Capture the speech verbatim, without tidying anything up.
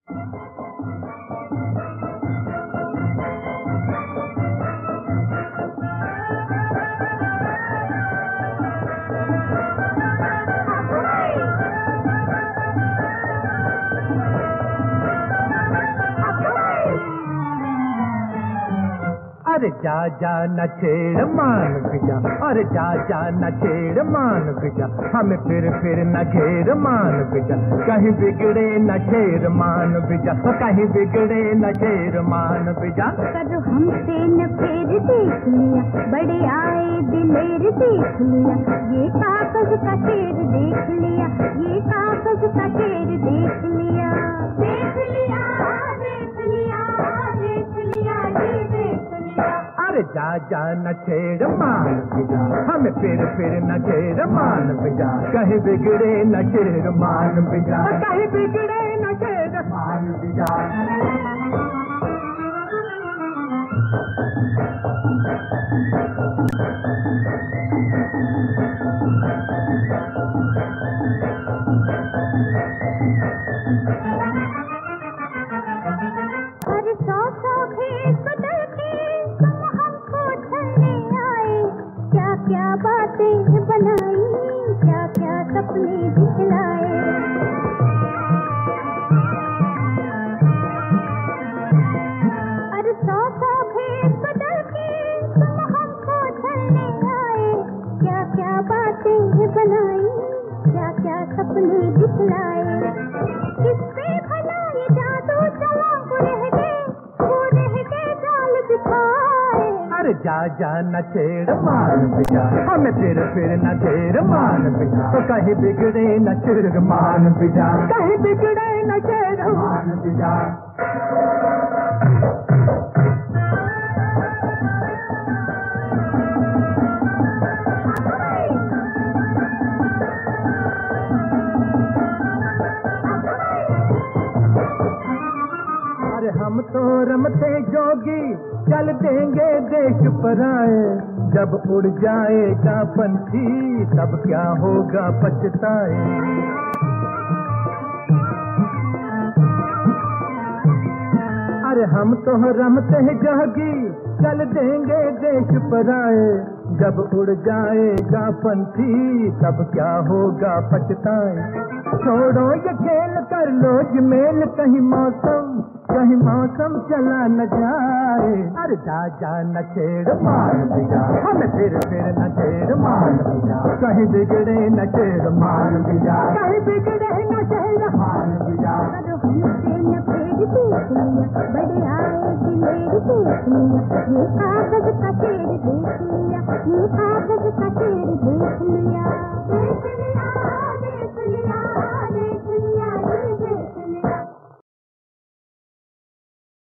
अरे जा जा न छेड़ मान बिजा, अरे जा जा न छेड़ मान बिजा, हमें फिर फिर न घेर मान बिजा, कहीं बिगड़े न शेर मान बिजा, कहीं बिगड़े न शेर मान बिजा। करो हमसे न फेर देख लिया, बड़े आए दिलेर देख लिया, ये कागज का शेर देख लिया, ये कागज का शेर देख लिया, देख लिया देख लिया देख लिया ये देख लिया। अरे जा जा न छेड़ मान बिजा, हमें फिर फिर न घेर मान बिजा, कहीं बिगड़े न शेर मान बिजा, कहीं बिगड़े न शेर मान बिजा। अरे सौ सौ खेत बदल के तुम हमको छलने आए, क्या क्या बातें बनाई, क्या क्या सपने दिखलाए। अरे सौ सौ खेत बदल के तुम हमको छलने आए, क्या क्या बातें बनाई, क्या क्या सपने दिखलाए। किससे भला ये जादू चला, वो रह गए वो रह गए जाल बिछाए। अरे जा जा न छेड़ मान बिजा, हमें फिर फिर न घेर मान बिजा, तो कहीं बिगड़े न शेर मान बिजा, कहीं बिगड़े न शेर मान बिजा। अरे हम तो रमते जोगी चल देंगे देश पराए, जब उड़ जाएगा पंछी तब क्या होगा पछताए। अरे हम तो रमते जोगी चल देंगे देश पराए, जब उड़ जाएगा पंछी तब क्या होगा पछताए। छोड़ो ये खेल कर लो जमेल, कहीं मौसम कहीं मौसम चला न जाए। अरे जा जा न छेड़ मान बिजा, हमें फिर फिर न छेड़ मान बिजा, कहीं बिगड़े न शेर मान बिजा, कहीं बिगड़े न शेर मान बिजा। करो हमसे न फेर देख लिया, बड़े आए दिलेर देख लिया, ये कागज का शेर देख लिया, ये कागज का